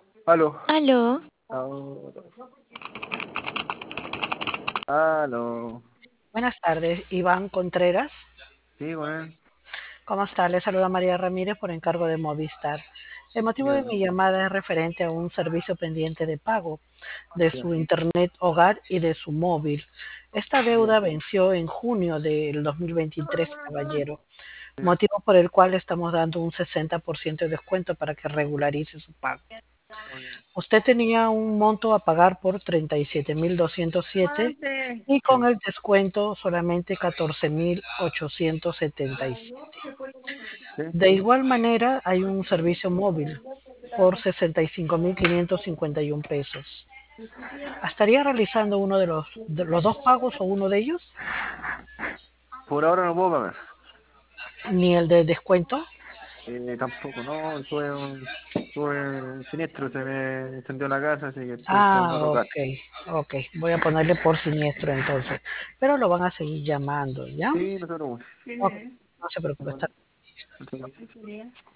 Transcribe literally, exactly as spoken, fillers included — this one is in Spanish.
Aló. Aló, Ahora. Aló. Buenas tardes, Iván Contreras. Sí, bueno. ¿Cómo está? Le saluda María Ramírez por encargo de Movistar. El motivo de Ya, mi llamada es referente a un servicio pendiente de pago de ya, su internet hogar y de su móvil. Esta ya. deuda venció en junio del dos mil veintitrés, caballero, Sí, motivo por el cual estamos dando un sesenta por ciento de descuento para que regularice su pago. oye. Usted tenía un monto a pagar por treinta y siete mil doscientos siete y con Sí, el descuento solamente catorce mil ochocientos setenta y siete. sí. De igual manera, hay un servicio móvil por sesenta y cinco mil quinientos cincuenta y uno pesos. ¿Estaría realizando uno de los, de los dos pagos o uno de ellos? Por ahora no puedo pagar. Ni el de descuento. Eh, tampoco, no. Tuve un, tuve un siniestro, se me incendió la casa, así que estoy Ah, esperando otro gas. ok, ok. Voy a ponerle por siniestro entonces. Pero lo van a seguir llamando, ¿ya? Sí, no se preocupe. Ok, no se preocupe. Está No se preocupe.